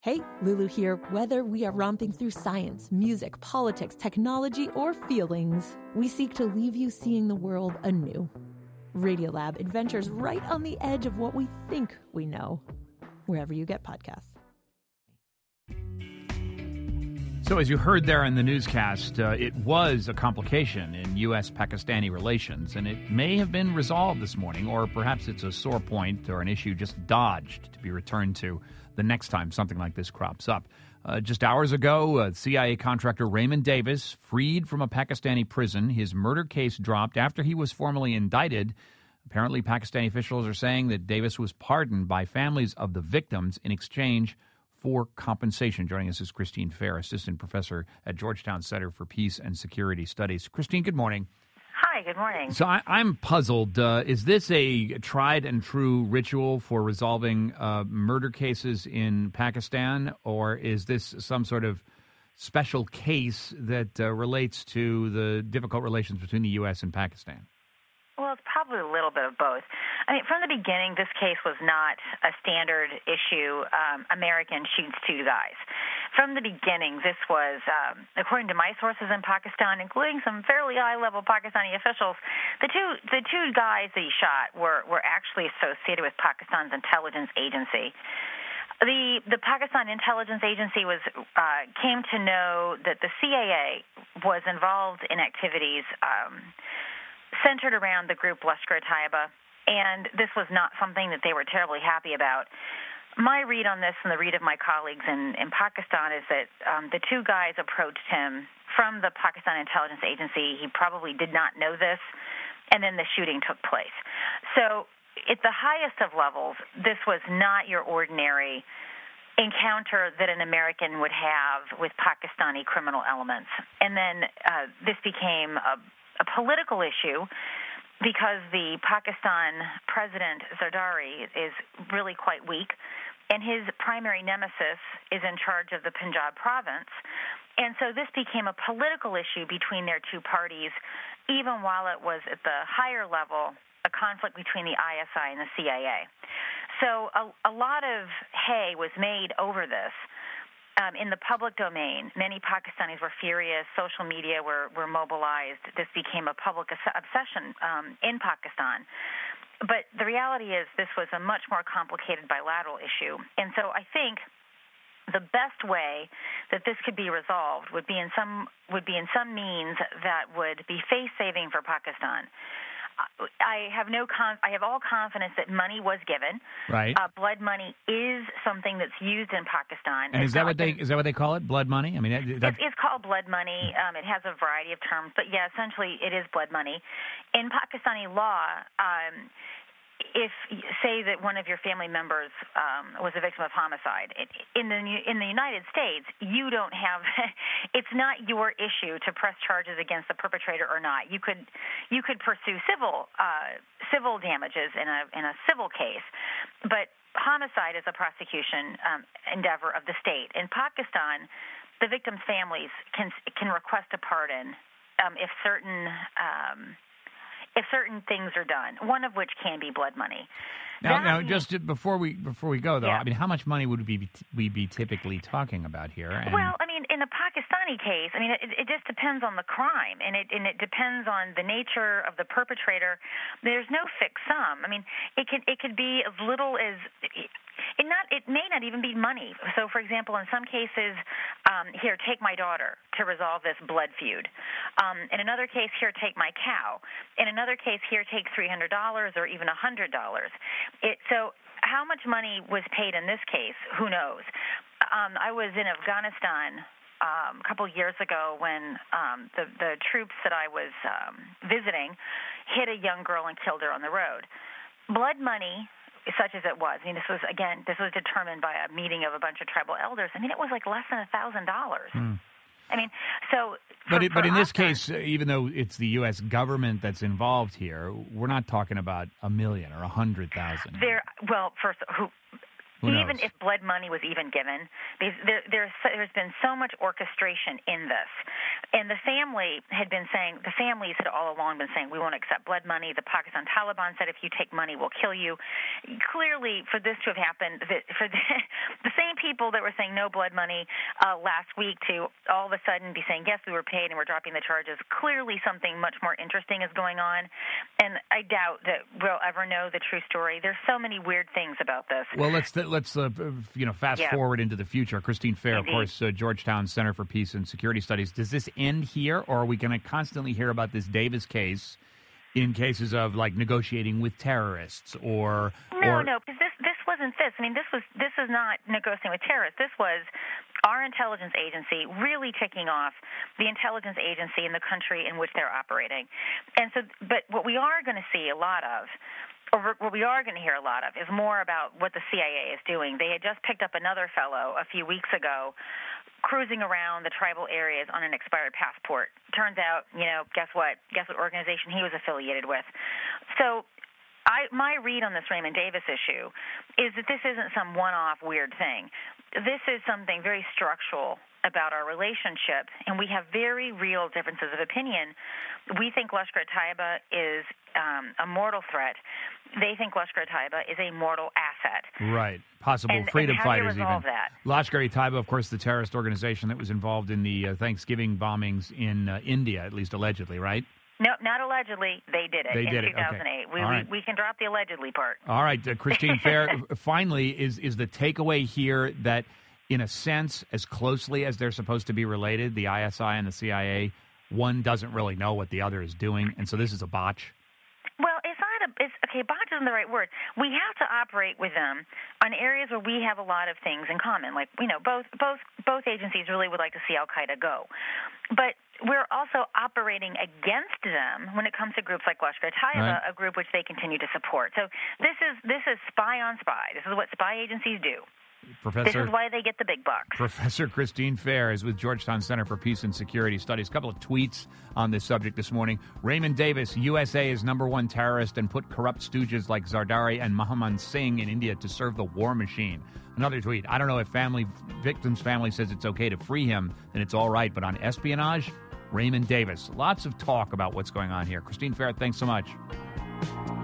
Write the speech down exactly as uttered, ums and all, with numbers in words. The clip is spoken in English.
Hey, Lulu here. Whether we are romping through science, music, politics, technology, or feelings, we seek to leave you seeing the world anew. Radiolab adventures right on the edge of what we think we know, wherever you get podcasts. So as you heard there in the newscast, uh, it was a complication in U S Pakistani relations, and it may have been resolved this morning, or perhaps it's a sore point or an issue just dodged to be returned to the next time something like this crops up. Uh, just hours ago, uh, C I A contractor Raymond Davis freed from a Pakistani prison. His murder case dropped after he was formally indicted. Apparently, Pakistani officials are saying that Davis was pardoned by families of the victims in exchange for compensation. Joining us is Christine Fair, assistant professor at Georgetown Center for Peace and Security Studies. Christine, good morning. Hi, good morning. So I, I'm puzzled. Uh, is this a tried and true ritual for resolving uh, murder cases in Pakistan, or is this some sort of special case that uh, relates to the difficult relations between the U S and Pakistan? Well, it's probably a little bit of both. I mean, from the beginning, this case was not a standard issue, um, American shoots two guys. From the beginning, this was, um, according to my sources in Pakistan, including some fairly high-level Pakistani officials, the two the two guys that he shot were, were actually associated with Pakistan's intelligence agency. The the Pakistan Intelligence Agency was uh, came to know that the C I A was involved in activities um, centered around the group Lashkar-e-Taiba, and this was not something that they were terribly happy about. My read on this and the read of my colleagues in, in Pakistan is that um, the two guys approached him from the Pakistan Intelligence Agency. He probably did not know this, and then the shooting took place. So at the highest of levels, this was not your ordinary encounter that an American would have with Pakistani criminal elements. And then uh, this became a a political issue because the Pakistan president, Zardari, is really quite weak, and his primary nemesis is in charge of the Punjab province. And so this became a political issue between their two parties, even while it was at the higher level a conflict between the I S I and the C I A. So a, a lot of hay was made over this. Um, in the public domain, many Pakistanis were furious. Social media were, were mobilized. This became a public obsession um, in Pakistan. But the reality is this was a much more complicated bilateral issue. And so I think the best way that this could be resolved would be in some would be in some means that would be face-saving for Pakistan. I have no con- I have all confidence that money was given. Right. Uh, blood money is something that's used in Pakistan. And it's is that what they an, is that what they call it? Blood money? I mean, that, it's, it's called blood money. Um, it has a variety of terms, but yeah, essentially it is blood money. In Pakistani law, um, if say that one of your family members um, was a victim of homicide in the in the United States, you don't have it's not your issue to press charges against the perpetrator or not. You could you could pursue civil uh, civil damages in a in a civil case, but homicide is a prosecution um, endeavor of the state. In Pakistan, the victims' families can can request a pardon um, if certain um, if certain things are done, one of which can be blood money. Now, That now means, just to, before we before we go, though, Yeah. I mean, how much money would we be, we be typically talking about here? And well, I mean, in a Pakistani case, I mean, it, it just depends on the crime, and it and it depends on the nature of the perpetrator. There's no fixed sum. I mean, it could it could be as little as. It not. It may not even be money. So, for example, in some cases, um, here, take my daughter to resolve this blood feud. Um, in another case, here, take my cow. In another case, here, take three hundred dollars or even one hundred dollars. It, so how much money was paid in this case? Who knows? Um, I was in Afghanistan um, a couple years ago when um, the, the troops that I was um, visiting hit a young girl and killed her on the road. Blood money, such as it was. I mean, this was, again, this was determined by a meeting of a bunch of tribal elders. I mean, it was like less than one thousand dollars. Hmm. I mean, so... But for, it, but for in this us, case, uh, even though it's the U S government that's involved here, we're not talking about a million or a hundred thousand. There, well, first, who... Who even knows? if blood money was even given, because there, there's, there's been so much orchestration in this. And the family had been saying, the families had all along been saying, we won't accept blood money. The Pakistan Taliban said, if you take money, we'll kill you. Clearly, for this to have happened, for the, the same people that were saying no blood money uh, last week to all of a sudden be saying, yes, we were paid and we're dropping the charges, clearly something much more interesting is going on. And I doubt that we'll ever know the true story. There's so many weird things about this. Well, let's let's uh, you know fast yeah. forward into the future. Christine Fair, Indeed. of course, uh, Georgetown Center for Peace and Security Studies. Does this end here, or are we going to constantly hear about this Davis case in cases of like negotiating with terrorists or no, or... no, because this this wasn't this. I mean, this was this is not negotiating with terrorists. This was our intelligence agency really ticking off the intelligence agency in the country in which they're operating. And so, but what we are going to see a lot of, or what we are going to hear a lot of, is more about what the C I A is doing. They had just picked up another fellow a few weeks ago cruising around the tribal areas on an expired passport. Turns out, you know, guess what? Guess what organization he was affiliated with. So I, my read on this Raymond Davis issue is that this isn't some one-off weird thing. This is something very structural about our relationship, and we have very real differences of opinion. We think Lashkar-e-Taiba is um, a mortal threat. They think Lashkar-e-Taiba is a mortal asset. Right. Possible and, freedom and how fighters do you resolve even. That? Lashkar-e-Taiba, of course, the terrorist organization that was involved in the uh, Thanksgiving bombings in uh, India, at least allegedly, right? No, not allegedly. They did it they in did two thousand eight. Okay. We, right. we we can drop the allegedly part. All right, uh, Christine Fair, finally, is is the takeaway here that, in a sense, as closely as they're supposed to be related, the I S I and the C I A, one doesn't really know what the other is doing, and so this is a botch? Well, it's not a it's okay, botch isn't the right word. We have to operate with them on areas where we have a lot of things in common. Like, you know, both both both agencies really would like to see Al-Qaeda go. But we're also operating against them when it comes to groups like Lashkar-e-Taiba, right. a group which they continue to support. So this is this is spy on spy. This is what spy agencies do. Professor, this is why they get the big bucks. Professor Christine Fair is with Georgetown Center for Peace and Security Studies. A couple of tweets on this subject this morning. Raymond Davis, U S A is number one terrorist and put corrupt stooges like Zardari and Mohammed Singh in India to serve the war machine. Another tweet. I don't know if family victim's family says it's okay to free him, then it's all right. But on espionage, Raymond Davis. Lots of talk about what's going on here. Christine Fair, thanks so much.